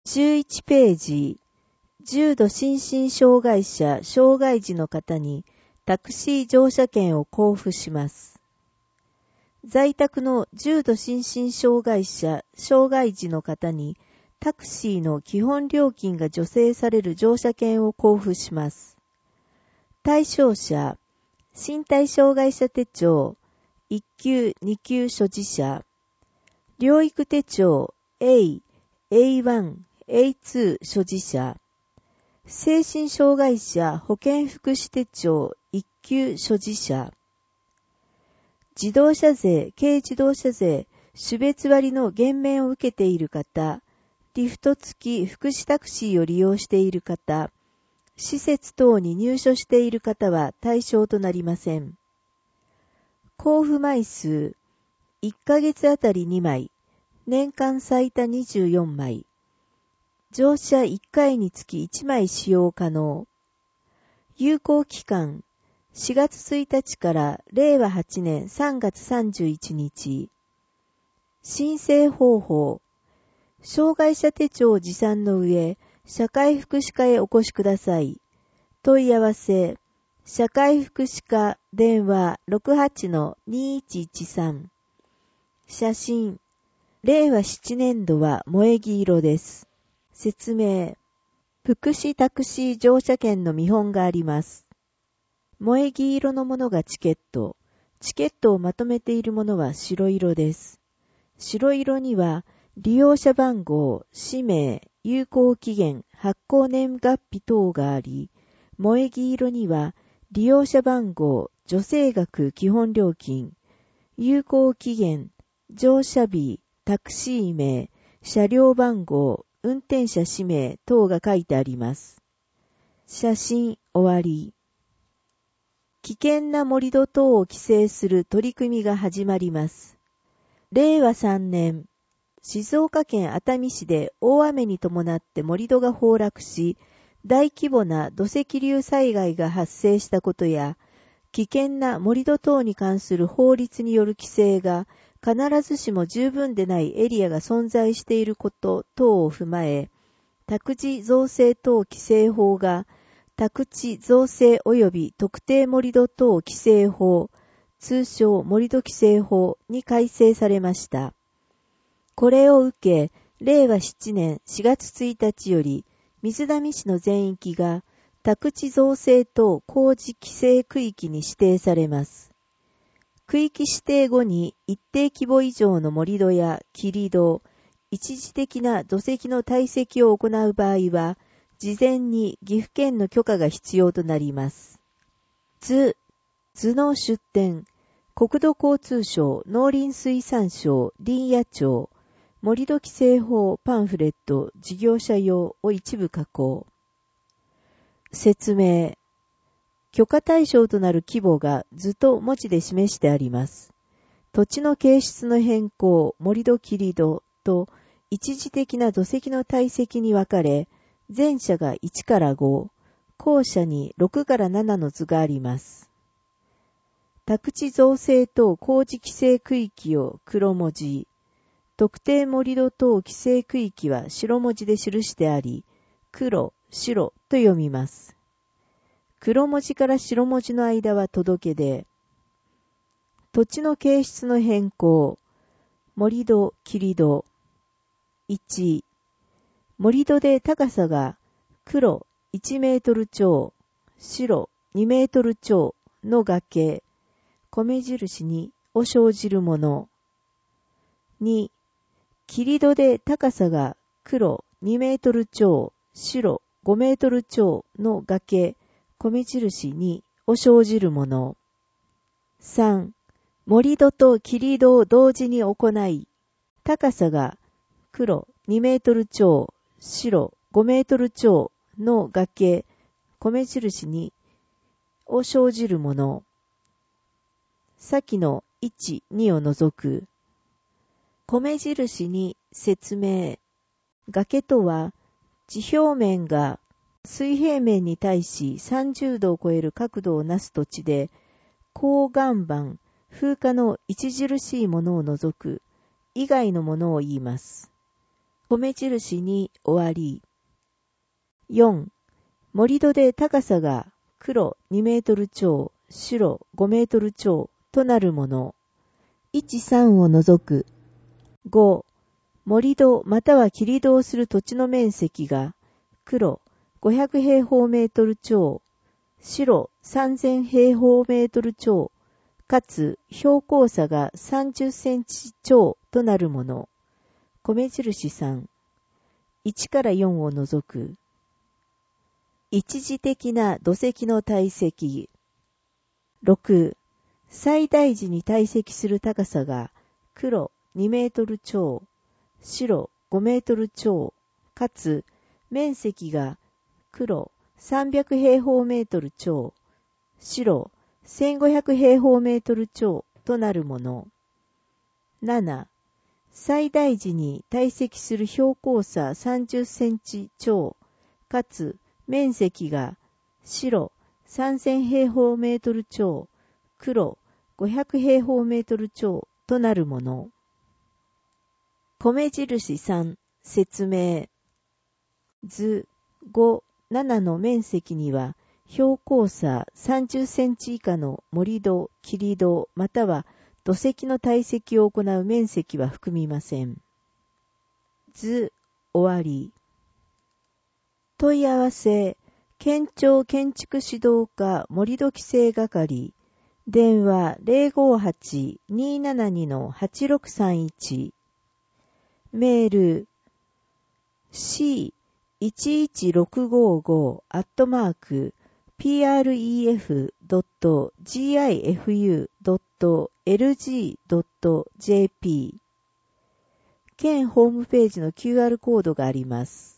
11ページ、重度心身障害者、障害児の方にタクシー乗車券を交付します。在宅の重度心身障害者、障害児の方にタクシーの基本料金が助成される乗車券を交付します。対象者、身体障害者手帳、1級、2級所持者、療育手帳 A、A1、A2 所持者、精神障害者保健福祉手帳1級所持者、自動車税、軽自動車税、種別割の減免を受けている方、リフト付き福祉タクシーを利用している方、施設等に入所している方は対象となりません。交付枚数、1ヶ月あたり2枚、年間最多24枚。乗車1回につき1枚使用可能。有効期間、4月1日から令和8年3月31日。申請方法、障害者手帳を持参の上、社会福祉課へお越しください。問い合わせ、社会福祉課電話 68-2113。写真、令和7年度は萌え木色です。説明、福祉タクシー乗車券の見本があります。萌え木色のものがチケット。チケットをまとめているものは白色です。白色には利用者番号、氏名、有効期限、発行年月日等があり、萌え木色には利用者番号、助成額基本料金、有効期限、乗車日、タクシー名、車両番号、運転者氏名等が書いてあります。写真終わり。危険な盛り土等を規制する取り組みが始まります。令和3年、静岡県熱海市で大雨に伴って盛り土が崩落し、大規模な土石流災害が発生したことや、危険な盛り土等に関する法律による規制が必ずしも十分でないエリアが存在していること等を踏まえ、宅地造成等規制法が宅地造成及び特定盛り土等規制法、通称盛り土規制法に改正されました。これを受け、令和7年4月1日より、水上市の全域が宅地造成等工事規制区域に指定されます。区域指定後に一定規模以上の盛り土や切り土、一時的な土石の堆積を行う場合は、事前に岐阜県の許可が必要となります。図の出典、国土交通省、農林水産省、林野庁、盛土規制法パンフレット、事業者用を一部加工。説明。許可対象となる規模が図と文字で示してあります。土地の形質の変更、盛土切り土と一時的な土石の堆積に分かれ、前者が1から5、後者に6から7の図があります。宅地造成等工事規制区域を黒文字、特定盛土等規制区域は白文字で記してあり、黒、白と読みます。黒文字から白文字の間は届け出。土地の形質の変更。盛土、切り土。1、盛土で高さが黒1メートル超、白2メートル超の崖、米印にを生じるもの。2、切り土で高さが黒2メートル超、白5メートル超の崖、米印にを生じるもの。3、盛土と切り土を同時に行い、高さが黒2メートル超、白5メートル超の崖、米印にを生じるもの。先の1、2を除く。米印に説明。崖とは、地表面が水平面に対し30度を超える角度をなす土地で、高岩盤、風化の著しいものを除く以外のものを言います。 米印に終わり。4、盛り土で高さが黒2メートル超、白5メートル超となるもの。1、3を除く。5、盛り土または切り土をする土地の面積が黒500平方メートル超、白3000平方メートル超、かつ標高差が30センチ超となるもの。米印3、1から4を除く。一時的な土石の堆積。6、最大時に堆積する高さが黒2メートル超、白5メートル超、かつ面積が黒300平方メートル超、白1500平方メートル超となるもの。7、最大時に堆積する標高差30センチ超、かつ面積が白3000平方メートル超、黒500平方メートル超となるもの。米印3、説明。図5、7の面積には標高差30センチ以下の盛り土、切り土または土石の堆積を行う面積は含みません。図終わり。問い合わせ、県庁建築指導課盛土規制係、電話 058-272-8631、メール pref.gifu.lg.jp、県ホームページの QR コードがあります。